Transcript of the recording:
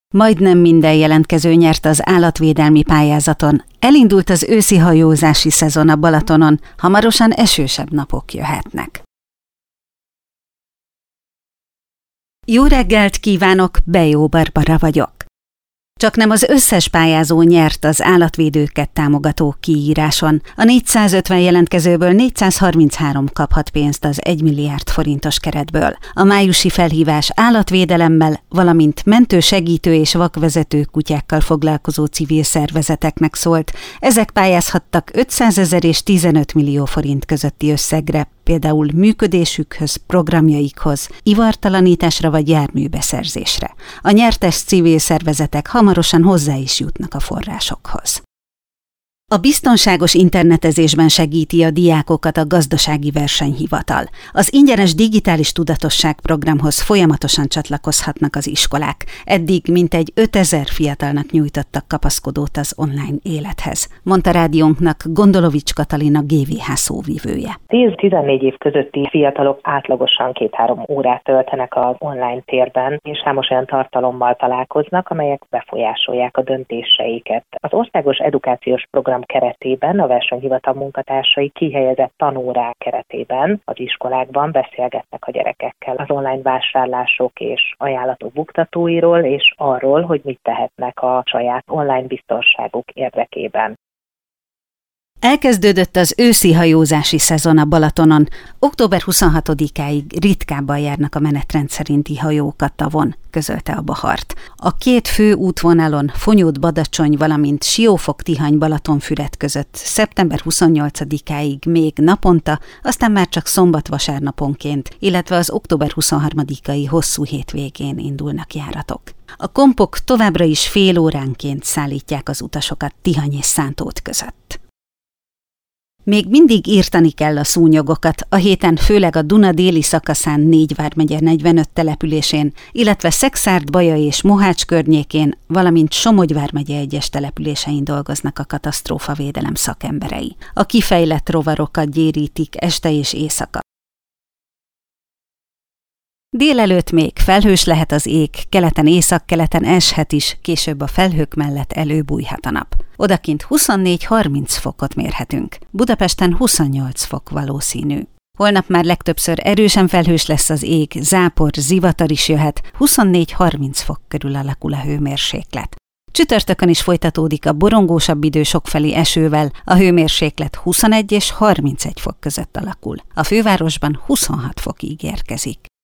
Majdnem minden jelentkező nyert az állatvédelmi pályázaton. Elindult az őszi hajózási szezon a Balatonon, hamarosan esősebb napok jöhetnek. Jó reggelt kívánok, Bejó Barbara vagyok. Csaknem az összes pályázó nyert az állatvédőket támogató kiíráson. A 450 jelentkezőből 433 kaphat pénzt az 1 milliárd forintos keretből. A májusi felhívás állatvédelemmel, valamint mentő, segítő és vakvezető kutyákkal foglalkozó civil szervezeteknek szólt. Ezek pályázhattak 500 000 és 15 millió forint közötti összegre, például működésükhöz, programjaikhoz, ivartalanításra vagy járműbeszerzésre. A nyertes civil szervezetek hamarosan hozzá is jutnak a forrásokhoz. A biztonságos internetezésben segíti a diákokat a Gazdasági Versenyhivatal. Az ingyenes digitális tudatosság programhoz folyamatosan csatlakozhatnak az iskolák. Eddig mintegy 5000 fiatalnak nyújtottak kapaszkodót az online élethez, mondta rádiónknak Gondolovics Katalina GVH szóvivője. 10-14 év közötti fiatalok átlagosan 2-3 órát töltenek az online térben, és számos olyan tartalommal találkoznak, amelyek befolyásolják a döntéseiket. Az országos edukációs program keretében a versenyhivatal munkatársai kihelyezett tanórák keretében az iskolákban beszélgetnek a gyerekekkel az online vásárlások és ajánlatok buktatóiról, és arról, hogy mit tehetnek a saját online biztonságuk érdekében. Elkezdődött az őszi hajózási szezon a Balatonon. Október 26-áig ritkábban járnak a menetrend szerinti hajók a tavon, közölte a Bahart. A két fő útvonalon, Fonyód-Badacsony, valamint Siófok-Tihany-Balatonfüred között szeptember 28-áig még naponta, aztán már csak szombat-vasárnaponként, illetve az október 23-ai hosszú hétvégén indulnak járatok. A kompok továbbra is fél óránként szállítják az utasokat Tihany és Szántód között. Még mindig írtani kell a szúnyogokat, a héten főleg a Duna déli szakaszán 4 vármegye 45 településén, illetve Szekszárd, Baja és Mohács környékén, valamint Somogy vármegye egyes településein dolgoznak a katasztrófavédelem szakemberei. A kifejlett rovarokat gyérítik este és éjszaka. Délelőtt még felhős lehet az ég, keleten északkeleten eshet is, később a felhők mellett előbújhat a nap. Odakint 24-30 fokot mérhetünk, Budapesten 28 fok valószínű. Holnap már legtöbbször erősen felhős lesz az ég, zápor, zivatar is jöhet, 24-30 fok körül alakul a hőmérséklet. Csütörtökön is folytatódik a borongósabb idő sokfelé esővel, a hőmérséklet 21 és 31 fok között alakul. A fővárosban 26 fokig érkezik.